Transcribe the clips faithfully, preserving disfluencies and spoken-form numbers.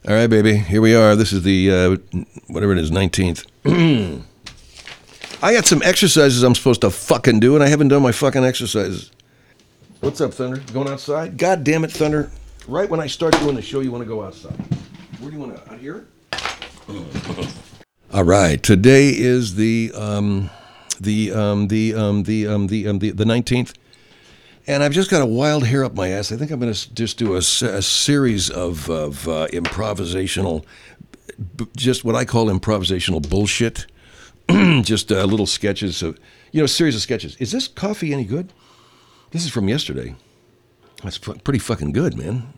All right, baby. Here we are. This is the, uh, whatever it is, nineteenth. I got some exercises I'm supposed to fucking do, and I haven't done my fucking exercises. What's up, Thunder? Going outside? God damn it, Thunder. Right when I start doing the show, you want to go outside. Where do you want to? Out here? All right. Today is the, um, the, um, the, um, the, um, the, um, the, the nineteenth. And I've just got a wild hair up my ass. I think I'm going to just do a, a series of, of uh, improvisational, b- just what I call improvisational bullshit. Just uh, little sketches of, you know, a series of sketches. Is this coffee any good? This is from yesterday. That's f- pretty fucking good, man.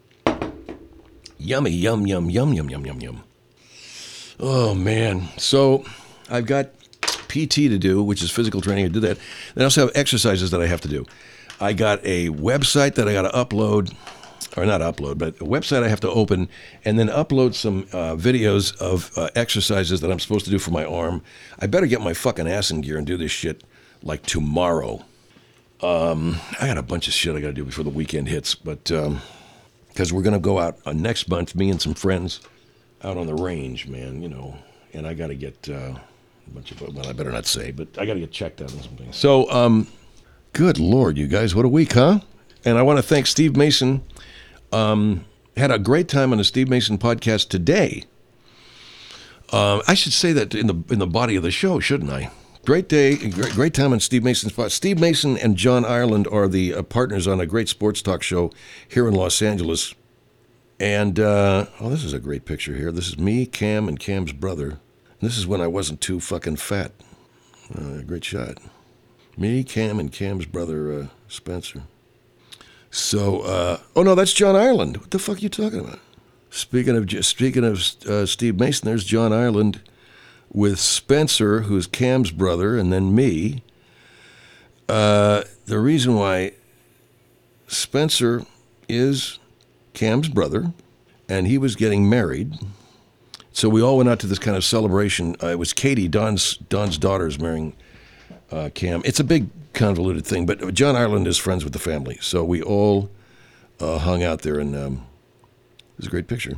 Yummy, yum, yum, yum, yum, yum, yum, yum. Oh, man. So I've got P T to do, which is physical training. I did that. Then I also have exercises that I have to do. I got a website that I got to upload, or not upload, but a website I have to open, and then upload some uh, videos of uh, exercises that I'm supposed to do for my arm. I better get my fucking ass in gear and do this shit like tomorrow. Um, I got a bunch of shit I got to do before the weekend hits, but because um, we're going to go out uh, next month, me and some friends, out on the range, man, you know, and I got to get uh, a bunch of, well, I better not say, but I got to get checked out on something. So, um... good Lord, you guys, what a week, huh? And I want to thank Steve Mason. Um, had a great time on the Steve Mason podcast today. Uh, I should say that in the in the body of the show, shouldn't I? Great day, great, great time on Steve Mason's podcast. Steve Mason and John Ireland are the uh, partners on a great sports talk show here in Los Angeles. And, uh, oh, this is a great picture here. This is me, Cam, and Cam's brother. And this is when I wasn't too fucking fat. Uh, great shot. Me, Cam, and Cam's brother, uh, Spencer. So, uh, oh no, that's John Ireland. What the fuck are you talking about? Speaking of speaking of uh, Steve Mason, there's John Ireland with Spencer, who's Cam's brother, and then me. Uh, the reason why Spencer is Cam's brother, and he was getting married. So we all went out to this kind of celebration. Uh, it was Katie, Don's Don's daughter's marrying Uh, Cam. It's a big convoluted thing, but John Ireland is friends with the family, so we all uh, hung out there, and um, it was a great picture.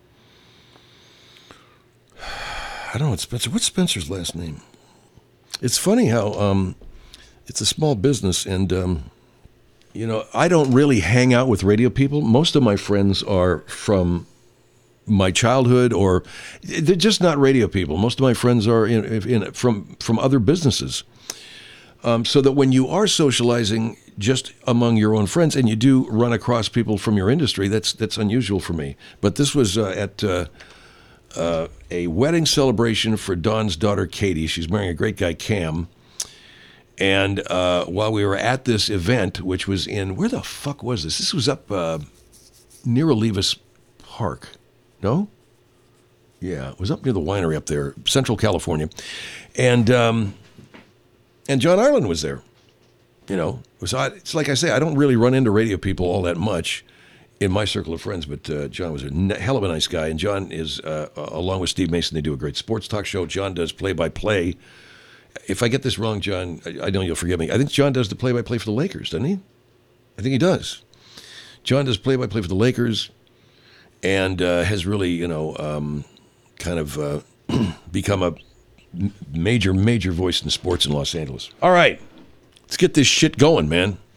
I don't know what Spencer. What's Spencer's last name? It's funny how um, it's a small business, and um, you know, I don't really hang out with radio people. Most of my friends are from my childhood, or they're just not radio people. Most of my friends are in, in from from other businesses. Um, so that when you are socializing just among your own friends, and you do run across people from your industry, that's that's unusual for me. But this was uh, at uh, uh, a wedding celebration for Don's daughter, Katie. She's marrying a great guy, Cam. And uh, while we were at this event, which was in, where the fuck was this? This was up uh, near Olivas Park. No? Yeah, it was up near the winery up there, Central California. And... Um, And John Ireland was there. You know, it was, it's like I say, I don't really run into radio people all that much in my circle of friends, but uh, John was a hell of a nice guy. And John is, uh, along with Steve Mason, they do a great sports talk show. John does play-by-play. If I get this wrong, John, I, I know you'll forgive me. I think John does the play-by-play for the Lakers, doesn't he? I think he does. John does play-by-play for the Lakers and uh, has really, you know, um, kind of uh, become a major, major voice in sports in Los Angeles. All right, let's get this shit going, man.